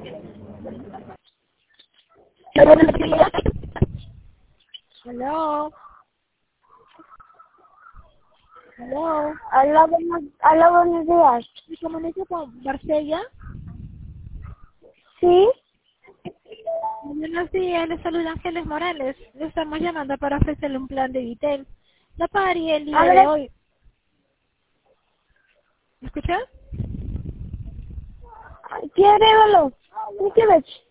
Hello. Hello. Hola, buenos días. ¿Me comunico con Marcella? ¿Sí? Buenos días, le saluda Ángeles Morales. Le estamos llamando para ofrecerle un plan de Vitel. ¿La pagaría el día de hoy? ¿Me escuchas? ¿Quiere verlo? ¿Qué ves?